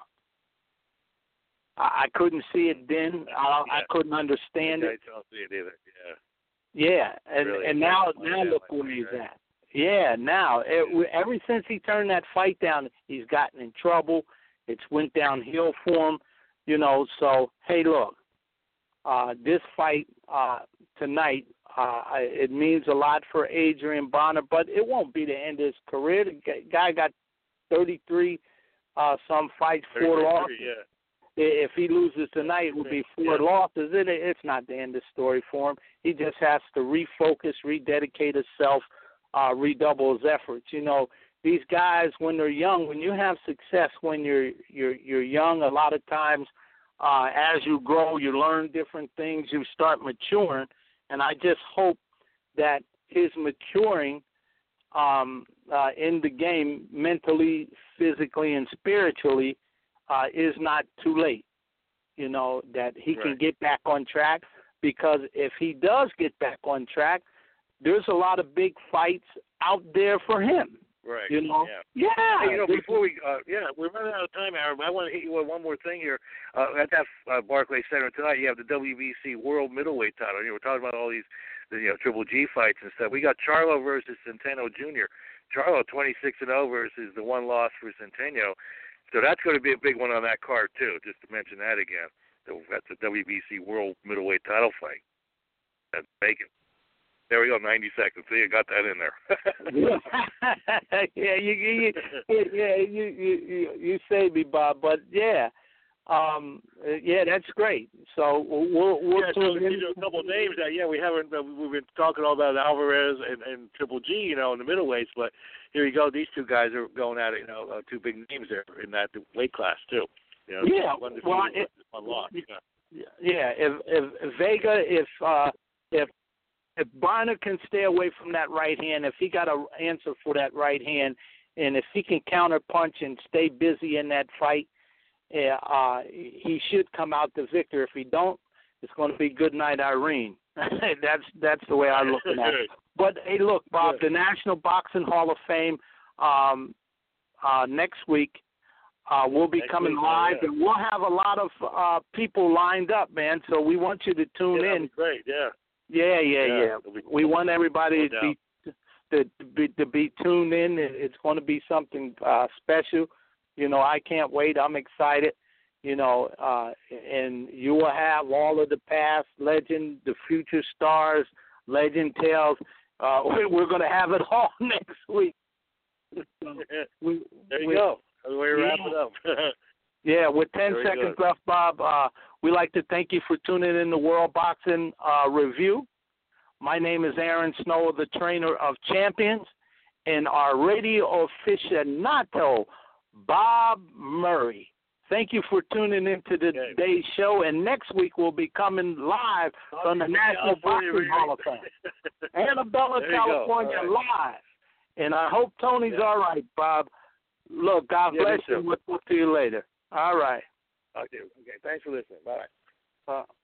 Speaker 2: I couldn't see it then. I couldn't understand it.
Speaker 3: I don't see it either.
Speaker 2: Yeah, and
Speaker 3: Really,
Speaker 2: and now look where he's at. Yeah, now ever since he turned that fight down, he's gotten in trouble. It's went downhill for him, So hey, look, this fight tonight, it means a lot for Adrian Bonner, but it won't be the end of his career. The guy got 33 some fights, 4 losses.
Speaker 3: Yeah.
Speaker 2: If he loses tonight, it will be 4 losses. It's not the end of the story for him. He just has to refocus, rededicate himself, redouble his efforts. These guys, when they're young, when you have success when you're young, a lot of times as you grow, you learn different things, you start maturing. And I just hope that his maturing in the game mentally, physically, and spiritually is not too late, that he can get back on track, because if he does get back on track, there's a lot of big fights out there for him.
Speaker 3: Right.
Speaker 2: Yeah.
Speaker 3: Hey, before we're running out of time, Aaron, but I want to hit you with one more thing here. At that Barclays Center tonight, you have the WBC World Middleweight title. We're talking about all these, Triple G fights and stuff. We got Charlo versus Centeno Jr. Charlo 26-0 versus the 1 loss for Centeno. So that's going to be a big one on that card, too, just to mention that again. That's the WBC World Middleweight title fight. That's bacon. There we go, 90 seconds. See, you got that in there.
Speaker 2: You saved me, Bob. But, that's great. So we'll
Speaker 3: so a couple of names that, we haven't, we've been talking all about Alvarez and Triple G, in the middleweights, but here you go. These 2 guys are going at it, 2 big names there in that weight class, too. One loss.
Speaker 2: If Vega, if Bonner can stay away from that right hand, if he got an answer for that right hand, and if he can counter punch and stay busy in that fight, he should come out the victor. If he don't, it's going to be good night, Irene. That's the way I'm looking at it. But hey, look, Bob, the National Boxing Hall of Fame next week will be coming live, and we'll have a lot of people lined up, man. So we want you to tune in.
Speaker 3: Great,
Speaker 2: Yeah. We want everybody to be tuned in. It's going to be something special. I can't wait. I'm excited. And you will have all of the past legend, the future stars, legend tales. We're going to have it all next week.
Speaker 3: There you go. We wrap it up.
Speaker 2: With 10 seconds left, Bob, we'd like to thank you for tuning in to World Boxing Review. My name is Aaron Snow, the trainer of champions, and our radio aficionado, Bob Murray. Thank you for tuning in to today's show, and next week we'll be coming live from the National Boxing Hall of Fame. Annabella, California, live. And I hope Tony's all right, Bob. Look, God bless you. We'll talk to you later. All right.
Speaker 4: Okay. Thanks for listening. Bye.